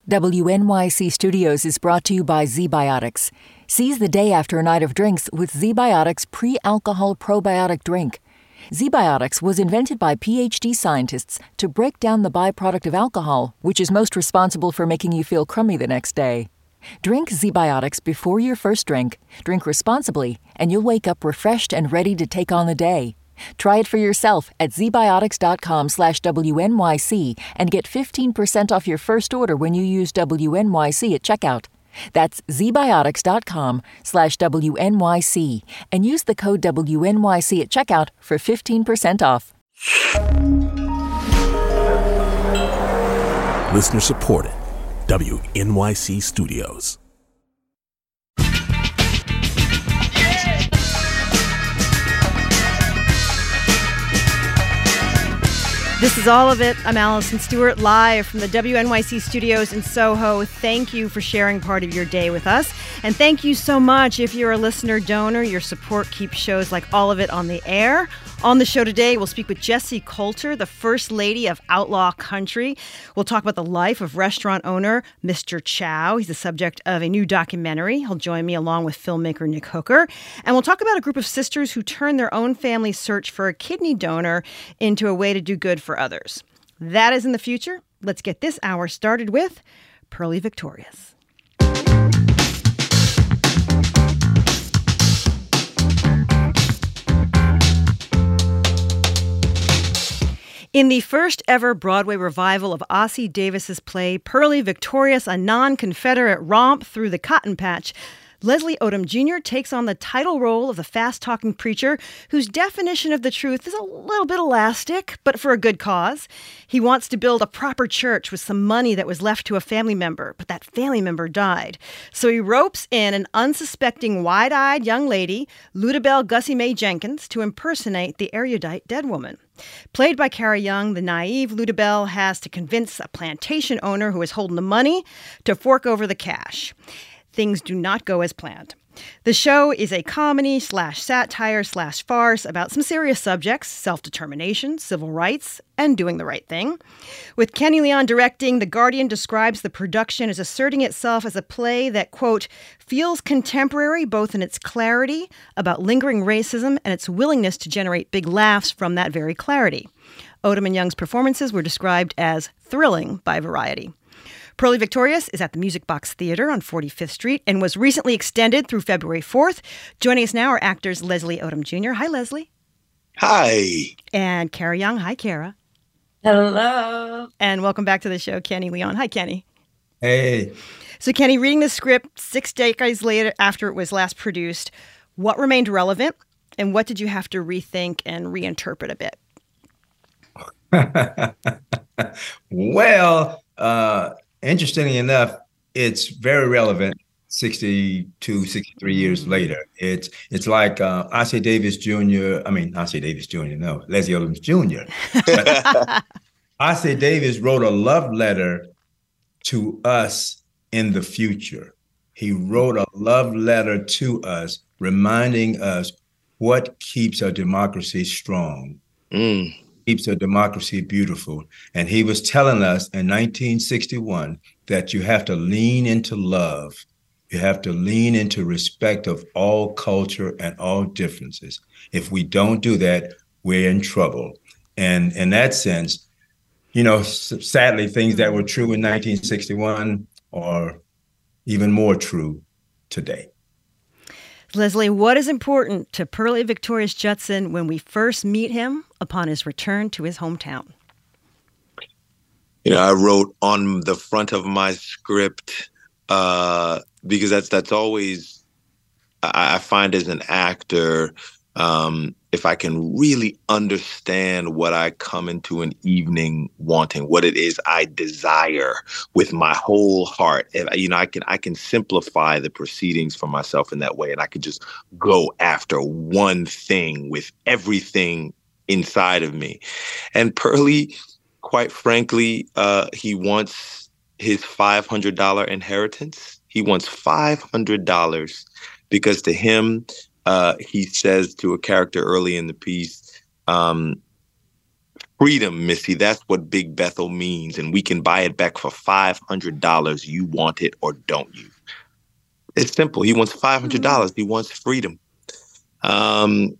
WNYC Studios is brought to you by ZBiotics. Seize the day after a night of drinks with ZBiotics pre-alcohol probiotic drink. ZBiotics was invented by PhD scientists to break down the byproduct of alcohol, which is most responsible for making you feel crummy the next day. Drink ZBiotics before your first drink, drink responsibly, and you'll wake up refreshed and ready to take on the day. Try it for yourself at zbiotics.com/WNYC and get 15% off your first order when you use WNYC at checkout. That's zbiotics.com/WNYC and use the code WNYC at checkout for 15% off. Listener supported. WNYC Studios. This is All of It. I'm Allison Stewart, live from the WNYC Studios in Soho. Thank you for sharing part of your day with us. And thank you so much if you're a listener donor. Your support keeps shows like All of It on the air. On the show today, we'll speak with Jessie Coulter, the First Lady of Outlaw Country. We'll talk about the life of restaurant owner Mr. Chow. He's the subject of a new documentary. He'll join me along with filmmaker Nick Hooker. And we'll talk about a group of sisters who turned their own family's search for a kidney donor into a way to do good for others. That is in the future. Let's get this hour started with Pearly Victorious. In the first ever Broadway revival of Ossie Davis's play Pearly Victorious, a non-Confederate romp through the cotton patch, Leslie Odom Jr. takes on the title role of the fast-talking preacher whose definition of the truth is a little bit elastic, but for a good cause. He wants to build a proper church with some money that was left to a family member, but that family member died. So he ropes in an unsuspecting, wide-eyed young lady, Ludabelle Gussie Mae Jenkins, to impersonate the erudite dead woman. Played by Cara Young, the naive Ludabelle has to convince a plantation owner who is holding the money to fork over the cash. Things do not go as planned. The show is a comedy/satire/farce about some serious subjects: self-determination, civil rights, and doing the right thing. With Kenny Leon directing, The Guardian describes the production as asserting itself as a play that, quote, feels contemporary both in its clarity about lingering racism and its willingness to generate big laughs from that very clarity. Odom and Young's performances were described as thrilling by Variety. Pearly Victorious is at the Music Box Theater on 45th Street and was recently extended through February 4th. Joining us now are actors Leslie Odom Jr. Hi, Leslie. Hi. And Cara Young. Hi, Cara. Hello. And welcome back to the show, Kenny Leon. Hi, Kenny. Hey. So, Kenny, reading the script 6 decades later after it was last produced, what remained relevant and what did you have to rethink and reinterpret a bit? Well, interestingly enough, it's very relevant 62, 63 years later. It's like Ossie Davis Jr. No, Leslie Odom Jr. Ossie Davis wrote a love letter to us in the future. He wrote a love letter to us, reminding us what keeps a democracy strong. Keeps a democracy beautiful. And he was telling us in 1961 that you have to lean into love. You have to lean into respect of all culture and all differences. If we don't do that, we're in trouble. And in that sense, you know, sadly, things that were true in 1961 are even more true today. Leslie, what is important to Pearly Victorious Judson when we first meet him upon his return to his hometown? You know, I wrote on the front of my script because that's always, I find as an actor, if I can really understand what I come into an evening wanting, what it is I desire with my whole heart, and, you know, I can simplify the proceedings for myself in that way, and I can just go after one thing with everything inside of me. And Pearly, quite frankly, he wants his $500 inheritance. He wants $500 because to him, he says to a character early in the piece, Freedom, Missy, that's what Big Bethel means, and we can buy it back for $500. You want it or don't you? It's simple. He wants $500. He wants freedom. And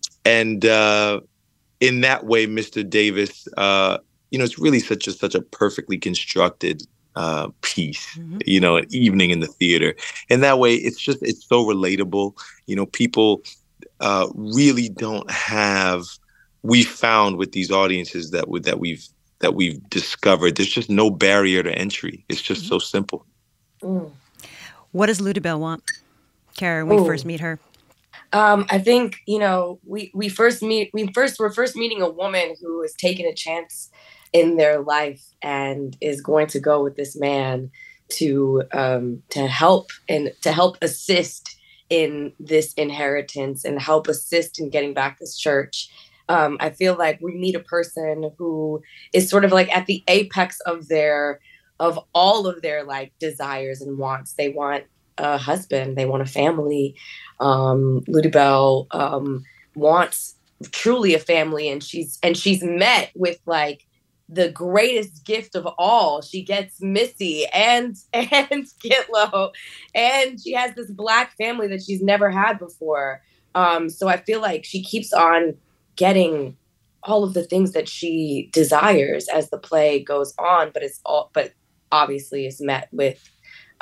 in that way, Mr. Davis, it's really such a perfectly constructed piece, an evening in the theater. And that way, it's so relatable. People really don't have. We found with these audiences that we've discovered, there's just no barrier to entry. It's just so simple. What does Ludabelle want, Kara, when we first meet her? I think, we're first meeting a woman who has taken a chance in their life and is going to go with this man to help assist in this inheritance and help assist in getting back this church. I feel like we meet a person who is sort of like at the apex of all of their like desires and wants. They want a husband. They want a family. Ludabelle wants truly a family, and she's met with like the greatest gift of all. She gets Missy and Gitlow, and she has this Black family that she's never had before. So I feel like she keeps on getting all of the things that she desires as the play goes on, but obviously is met with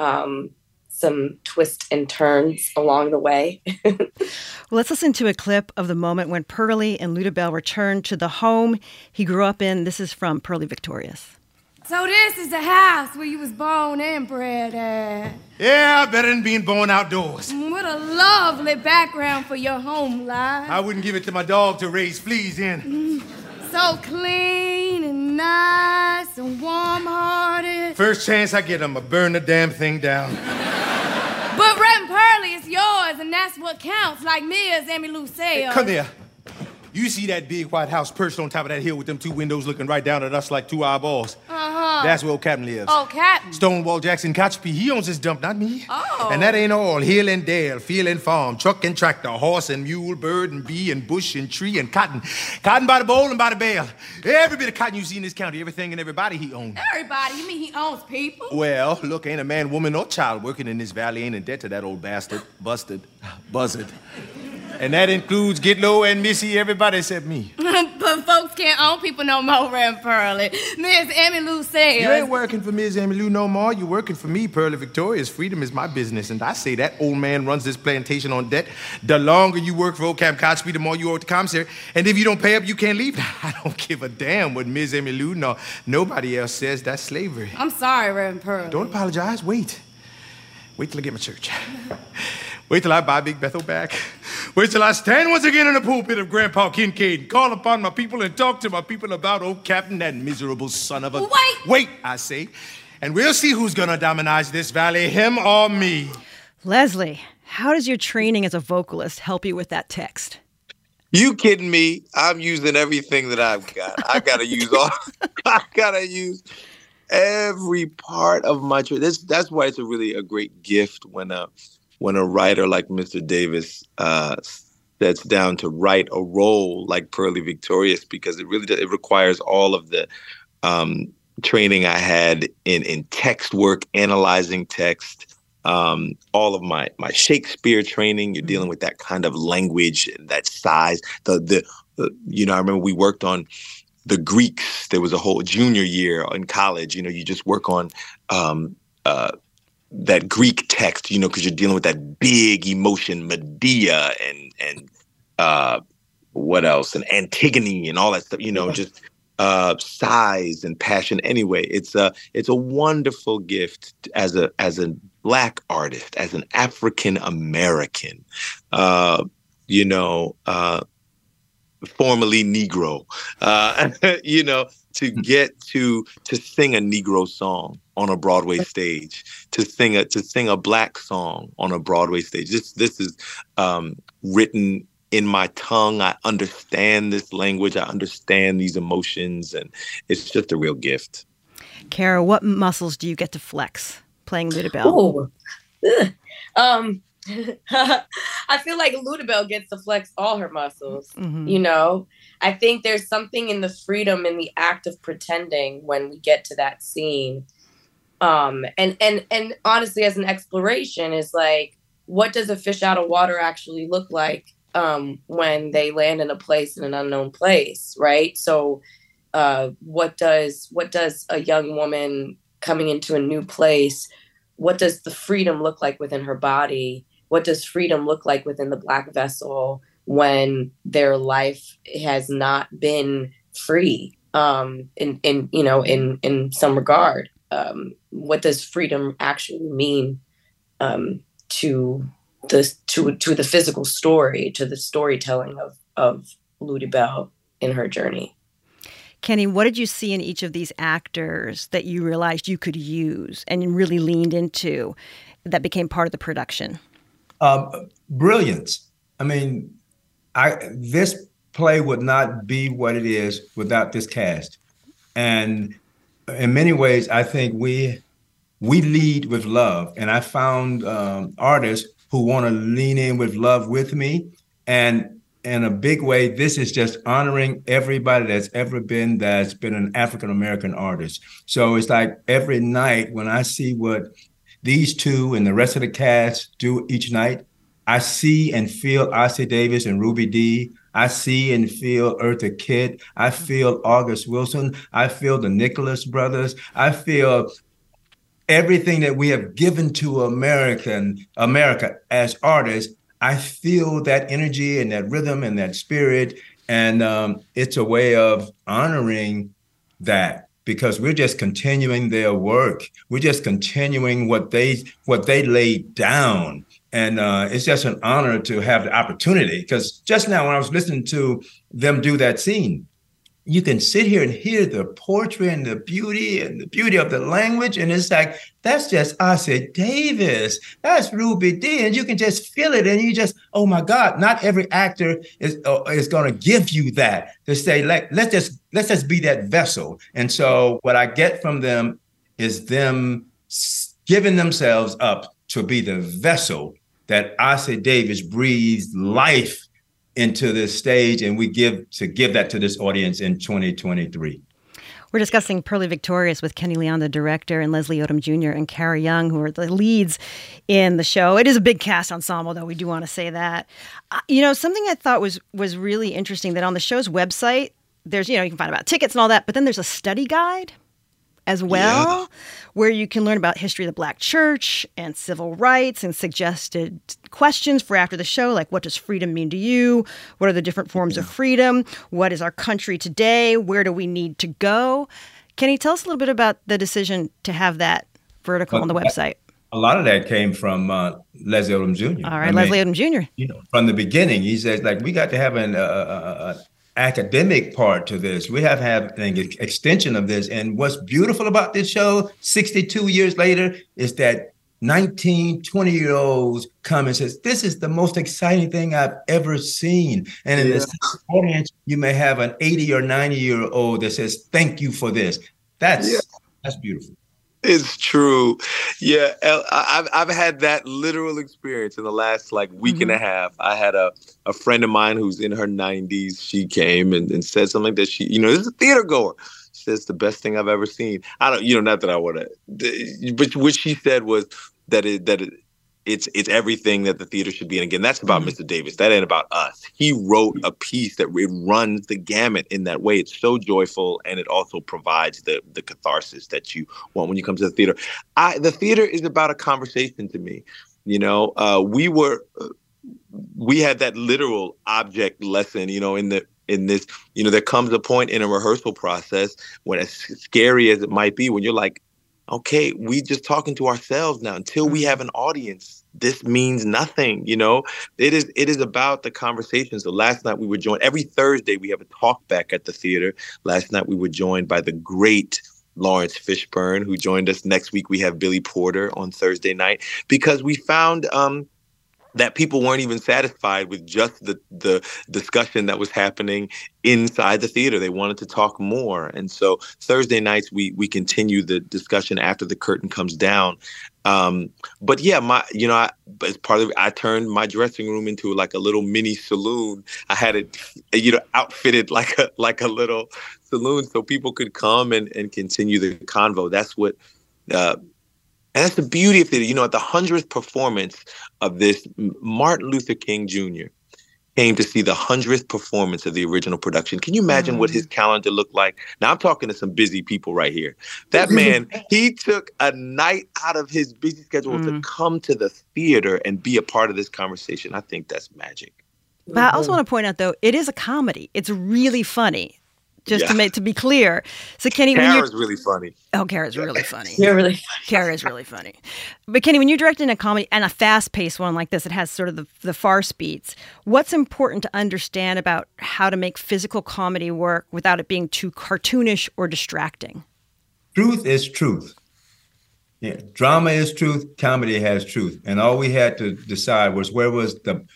some twists and turns along the way. Well, let's listen to a clip of the moment when Pearlie and Ludabelle returned to the home he grew up in. This is from Pearlie Victorious. So this is the house where you was born and bred at. Yeah, better than being born outdoors. What a lovely background for your home life. I wouldn't give it to my dog to raise fleas in. So clean and nice and warm-hearted. First chance I get, I'ma burn the damn thing down. But Reverend Pearlie, it's yours, and that's what counts, like Ms. Emmylou said. Come here. You see that big white house perched on top of that hill with them two windows looking right down at us like two eyeballs? That's where old Captain lives. Oh, Captain. Stonewall Jackson Cotchpee, he owns this dump, not me. Oh. And that ain't all. Hill and dale, field and farm, truck and tractor, horse and mule, bird and bee and bush and tree and cotton. Cotton by the bowl and by the bale. Every bit of cotton you see in this county, everything and everybody he owns. Everybody? You mean he owns people? Well, look, ain't a man, woman, or child working in this valley ain't in debt to that old bastard. Buzzard. And that includes Gitlow and Missy, everybody except me. But folks can't own people no more, Reverend Pearlie. Miss Emmylou says. You ain't working for Miss Emmylou no more. You're working for me, Pearlie Victorious. Freedom is my business. And I say that old man runs this plantation on debt. The longer you work for old Captain Cotchpee, the more you owe at the commissary. And if you don't pay up, you can't leave. I don't give a damn what Miss Emmylou nor nobody else says. That's slavery. I'm sorry, Reverend Pearlie. Don't apologize. Wait till I get my church. Wait till I buy Big Bethel back. Wait till I stand once again in the pulpit of Grandpa Kincaid and call upon my people and talk to my people about old Captain, that miserable son of a... Wait, I say. And we'll see who's gonna dominate this valley, him or me. Leslie, how does your training as a vocalist help you with that text? You kidding me? I'm using everything that I've got. I gotta use every part of my training. That's why it's a great gift when a writer like Mr. Davis sets down to write a role like Pearlie Victorious, because it requires all of the training I had in text work, analyzing text, all of my Shakespeare training. You're dealing with that kind of language, that size. I remember we worked on the Greeks. There was a whole junior year in college. You just work on that Greek text, because you're dealing with that big emotion, Medea and what else, and Antigone and all that stuff, just size and passion. Anyway, it's a wonderful gift as a Black artist, as an African American, formerly Negro, to get to sing a Negro song on a Broadway stage, to sing a Black song on a Broadway stage. This is written in my tongue. I understand this language. I understand these emotions, and it's just a real gift. Kara, what muscles do you get to flex playing Ludabelle? I feel like Ludabelle gets to flex all her muscles. Mm-hmm. You know, I think there's something in the freedom in the act of pretending when we get to that scene. And honestly, as an exploration, is like, what does a fish out of water actually look like when they land in a place, in an unknown place, right? So, what does a young woman coming into a new place? What does the freedom look like within her body? What does freedom look like within the Black vessel when their life has not been free in some regard? What does freedom actually mean to the physical story, to the storytelling of Ludabelle in her journey? Kenny, what did you see in each of these actors that you realized you could use and really leaned into that became part of the production? Brilliance. I mean, this play would not be what it is without this cast. And in many ways, I think we lead with love. And I found artists who want to lean in with love with me. And in a big way, this is just honoring everybody that's been an African-American artist. So it's like every night when I see what these two and the rest of the cast do each night, I see and feel Ossie Davis and Ruby Dee. I see and feel Eartha Kitt. I feel August Wilson. I feel the Nicholas brothers. I feel everything that we have given to America as artists. I feel that energy and that rhythm and that spirit. And it's a way of honoring that, because we're just continuing their work. We're just continuing what they laid down. And it's just an honor to have the opportunity, because just now when I was listening to them do that scene, you can sit here and hear the poetry and the beauty of the language. And it's like, that's just Ossie Davis. That's Ruby Dee. And you can just feel it. And you just, oh my God, not every actor is going to give you that, to say, let's just be that vessel. And so what I get from them is them giving themselves up to be the vessel that Ossie Davis breathes life into this stage, and we give that to this audience in 2023. We're discussing Pearly Victorious with Kenny Leon, the director, and Leslie Odom Jr. and Kara Young, who are the leads in the show. It is a big cast ensemble, though. We do want to say that. Something I thought was really interesting, that on the show's website, there's, you can find about tickets and all that, but then there's a study guide as well, where you can learn about history of the Black church and civil rights and suggested questions for after the show, like, what does freedom mean to you? What are the different forms of freedom? What is our country today? Where do we need to go? Can you tell us a little bit about the decision to have that vertical on the website? A lot of that came from Leslie Odom Jr. All right, Leslie Odom Jr. From the beginning, he says, we got to have an academic part to this. We have to have an extension of this. And what's beautiful about this show, 62 years later, is that 19, 20-year-olds come and says, this is the most exciting thing I've ever seen. And in this audience, you may have an 80 or 90-year-old that says, thank you for this. That's beautiful. It's true. Yeah, I've had that literal experience in the last week and a half. I had a friend of mine who's in her 90s. She came and said something that she, this is a theater goer. She says, the best thing I've ever seen. I don't, not that I want to, but what she said was that it's everything that the theater should be. And again, that's about Mr. Davis. That ain't about us. He wrote a piece that it runs the gamut in that way. It's so joyful, and it also provides the catharsis that you want when you come to the theater. The theater is about a conversation to me. We had that literal object lesson, in this, there comes a point in a rehearsal process when, as scary as it might be, when you're like, okay, we just talking to ourselves now. Until we have an audience, this means nothing. It is about the conversation. So last night we were joined. Every Thursday we have a talk back at the theater. Last night we were joined by the great Lawrence Fishburne, who joined us. Next week we have Billy Porter on Thursday night, because we found that people weren't even satisfied with just the discussion that was happening inside the theater. They wanted to talk more. And so Thursday nights, we continue the discussion after the curtain comes down. But yeah, as part of it, I turned my dressing room into like a little mini saloon. I had it, outfitted like a little saloon so people could come and continue the convo. That's what, and that's the beauty of theater. At the 100th performance of this, Martin Luther King Jr. came to see the 100th performance of the original production. Can you imagine what his calendar looked like? Now, I'm talking to some busy people right here. That man, he took a night out of his busy schedule to come to the theater and be a part of this conversation. I think that's magic. But I also want to point out, though, it is a comedy. It's really funny. Just to be clear. So, Kenny, Kara's really funny. Oh, Kara's really funny. You're really funny. Kara is really funny. But, Kenny, when you're directing a comedy and a fast-paced one like this, it has sort of the farce beats. What's important to understand about how to make physical comedy work without it being too cartoonish or distracting? Truth is truth. Yeah, drama is truth. Comedy has truth. And all we had to decide was what was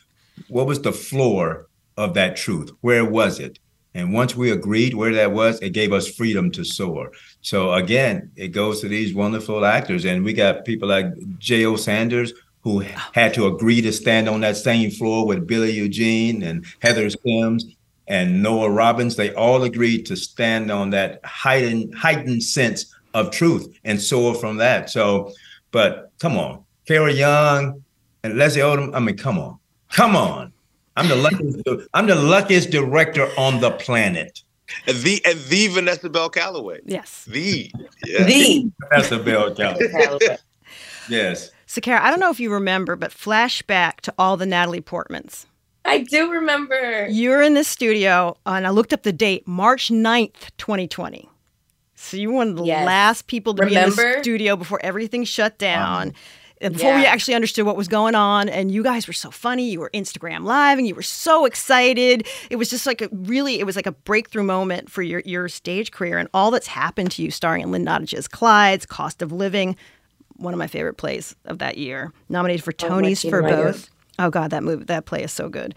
the floor of that truth? Where was it? And once we agreed where that was, it gave us freedom to soar. So again, it goes to these wonderful actors. And we got people like J.O. Sanders, who had to agree to stand on that same floor with Billy Eugene and Heather Sims and Noah Robbins. They all agreed to stand on that heightened sense of truth and soar from that. So, but come on, Kara Young and Leslie Odom. I mean, come on. I'm the luckiest director on the planet. The Vanessa Bell Calloway. Yes. The Vanessa Bell Calloway. Yes. So, Kara, I don't know if you remember, but flashback to all the Natalie Portmans. I do remember. You were in this studio, and I looked up the date, March 9th, 2020. So you were one of the last people to be in the studio before everything shut down. And before we actually understood what was going on, and you guys were so funny. You were Instagram Live, and you were so excited. It was just like it was like a breakthrough moment for your stage career and all that's happened to you, starring in Lynn Nottage's Clyde's, Cost of Living, one of my favorite plays of that year, nominated for Tonys for both. Oh God, that play is so good.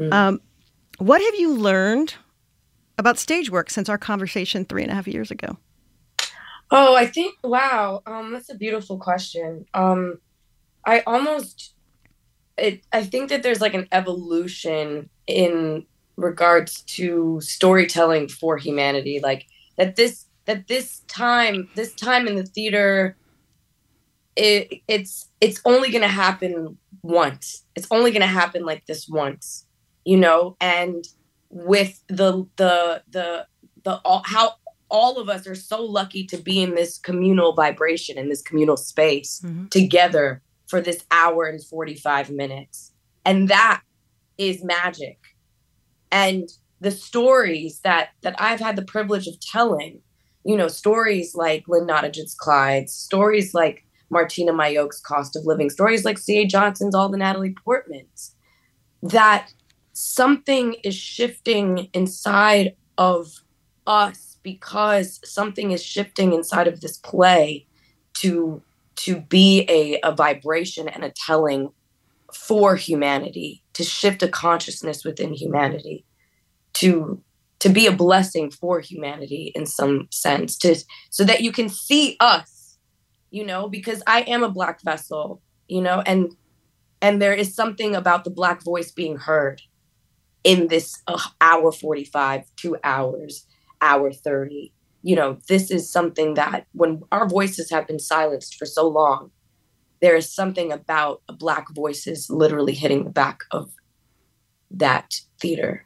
What have you learned about stage work since our conversation 3.5 years ago? Oh, I think, wow, that's a beautiful question. I think that there's like an evolution in regards to storytelling for humanity. Like that this time in the theater, it's only going to happen once. It's only going to happen like this once, and with how all of us are so lucky to be in this communal vibration, in this communal space together for this hour and 45 minutes. And that is magic. And the stories that I've had the privilege of telling, stories like Lynn Nottage's Clyde's, stories like Martina Mayock's Cost of Living, stories like C.A. Johnson's All the Natalie Portmans, that something is shifting inside of us because something is shifting inside of this play to be a vibration and a telling for humanity, to shift a consciousness within humanity, to be a blessing for humanity in some sense, so that you can see us, because I am a Black vessel, and there is something about the Black voice being heard in this hour 45, 2 hours, hour 30. This is something that when our voices have been silenced for so long, there is something about Black voices literally hitting the back of that theater.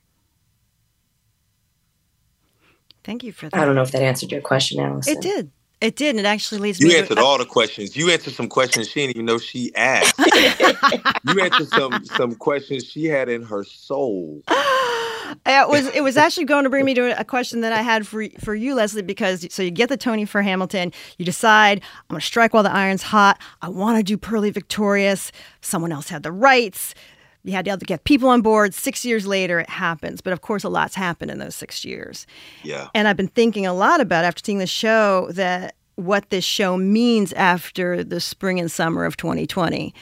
Thank you for that. I don't know if that answered your question, Allison. It did. It did, and it actually leads me to... You answered all the questions. You answered some questions she didn't even know she asked. You answered some questions she had in her soul. It was actually going to bring me to a question that I had for you, Leslie, because so you get the Tony for Hamilton, you decide, I'm going to strike while the iron's hot, I want to do Purlie Victorious, someone else had the rights, you had to get people on board, 6 years later it happens, but of course a lot's happened in those 6 years. Yeah. And I've been thinking a lot about, after seeing the show, that what this show means after the spring and summer of 2020.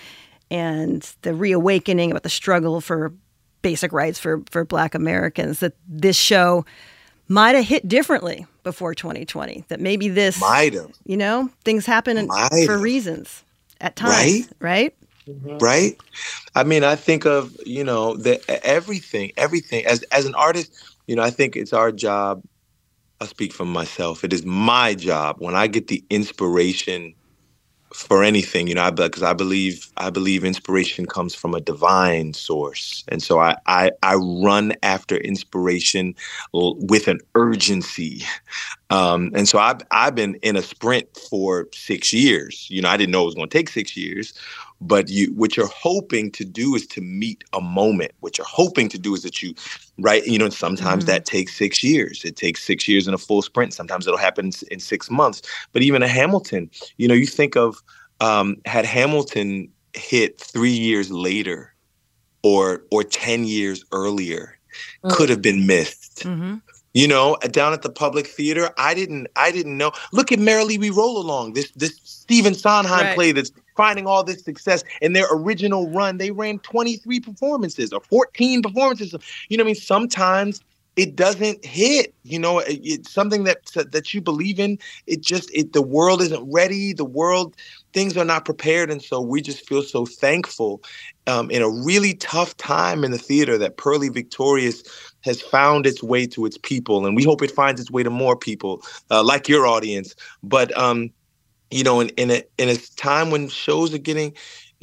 and the reawakening about the struggle for basic rights for Black Americans, that this show might have hit differently before 2020, that maybe this, things happen for reasons at times, right? Mm-hmm. Right? I mean, I think of, everything as an artist, I think it's our job. I'll speak for myself. It is my job when I get the inspiration for anything, because I believe inspiration comes from a divine source. And so I run after inspiration with an urgency. And so I've been in a sprint for 6 years. I didn't know it was going to take 6 years. But what you're hoping to do is to meet a moment. What you're hoping to do is that sometimes that takes 6 years. It takes 6 years in a full sprint. Sometimes it'll happen in 6 months. But even a Hamilton, you think of had Hamilton hit 3 years later or 10 years earlier, could have been missed. Mm-hmm. Down at the Public Theater, I didn't know. Look at Merrily We Roll Along, this Stephen Sondheim play that's finding all this success. In their original run, they ran 23 performances or 14 performances. Sometimes it doesn't hit. It's something that you believe in. The world isn't ready. Things are not prepared. And so we just feel so thankful in a really tough time in the theater that Purlie Victorious has found its way to its people. And we hope it finds its way to more people like your audience. But, in a time when shows are getting,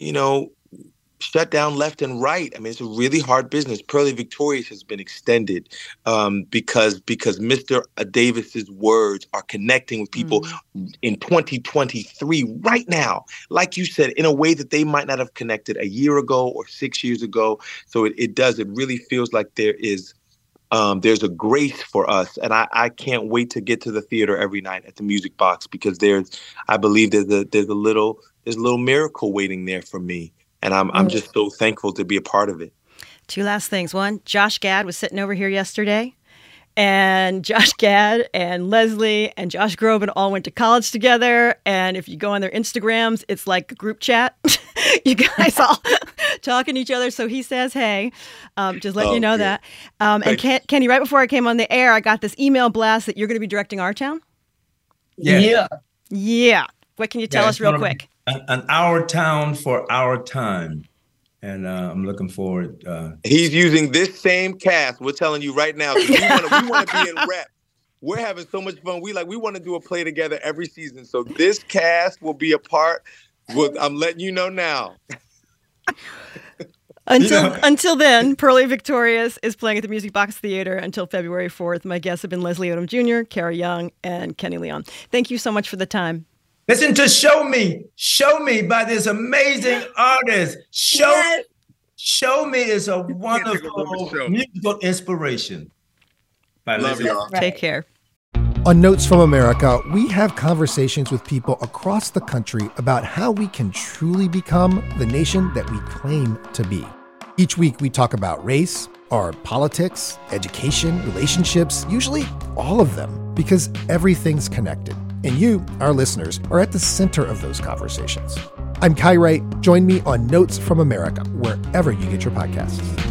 shut down left and right. I mean, it's a really hard business. Purlie Victorious has been extended because Mr. Davis's words are connecting with people in 2023 right now, like you said, in a way that they might not have connected a year ago or 6 years ago. So it really feels like there's a grace for us. And I can't wait to get to the theater every night at the Music Box, because I believe there's a little miracle waiting there for me. And I'm just so thankful to be a part of it. 2 last things. One, Josh Gad was sitting over here yesterday, and Josh Gad and Leslie and Josh Groban all went to college together. And if you go on their Instagrams, it's like a group chat. You guys all talking to each other. So he says, hey, just letting you know that. And Kenny, right before I came on the air, I got this email blast that you're going to be directing Our Town. Yeah. What can you tell us real quick? An Our Town for Our Time. And I'm looking forward. He's using this same cast. We're telling you right now. We want to be in rep. We're having so much fun. We want to do a play together every season. So this cast will be a part. I'm letting you know now. Until then, Purlie Victorious is playing at the Music Box Theater until February 4th. My guests have been Leslie Odom Jr., Kara Young, and Kenny Leon. Thank you so much for the time. Listen to Show Me by this amazing artist. Show Me is a wonderful musical inspiration. Love y'all. Take care. On Notes from America, we have conversations with people across the country about how we can truly become the nation that we claim to be. Each week, we talk about race, our politics, education, relationships, usually all of them, because everything's connected. And you, our listeners, are at the center of those conversations. I'm Kai Wright. Join me on Notes from America, wherever you get your podcasts.